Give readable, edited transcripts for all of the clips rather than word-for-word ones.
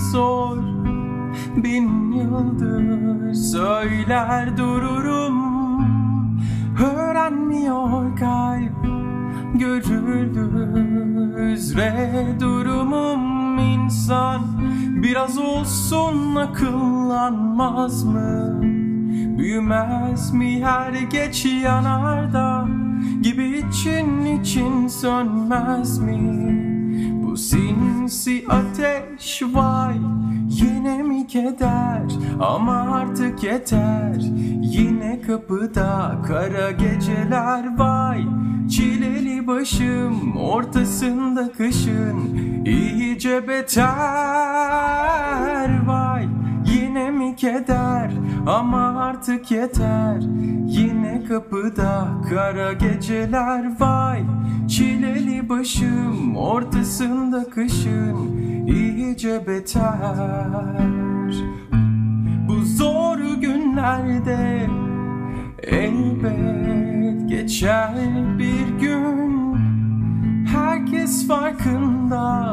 zor. Bin yıldır söyler dururum. Öğrenmiyor kalp, görüldü üzere durumum. İnsan biraz olsun akıllanmaz mı? Büyümez mi her geç yanarda gibi için sönmez mi? Bu sinsi ateş vay, yine mi keder? Ama artık yeter. Yine kapıda kara geceler vay. Çileli başım ortasında kışın iyice beter vay. Yine mi keder? Ama artık yeter. Yine kapıda kara geceler vay. Çileli başım ortasında kışın iyice beter. Bu zor günlerde elbet geçer bir gün. Herkes farkında,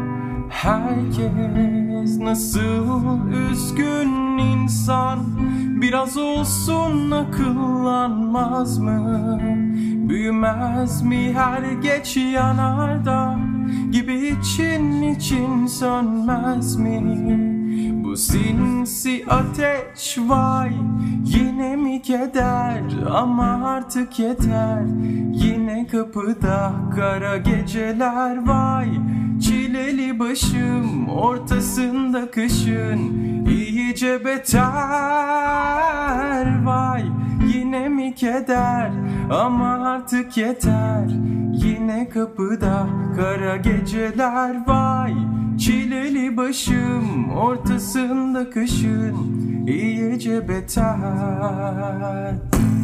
herkes nasıl üzgün. İnsan biraz olsun akıllanmaz mı? Büyümez mi her geç yanarda gibi için sönmez mi? Bu sinsi ateş vay, yine mi keder? Ama artık yeter. Yine kapıda kara geceler vay. Çileli başım ortasında kışın iyice beter vay. Yine mi keder? Ama artık yeter. Yine kapıda kara geceler vay. Çileli başım ortasında kışın iyice beter.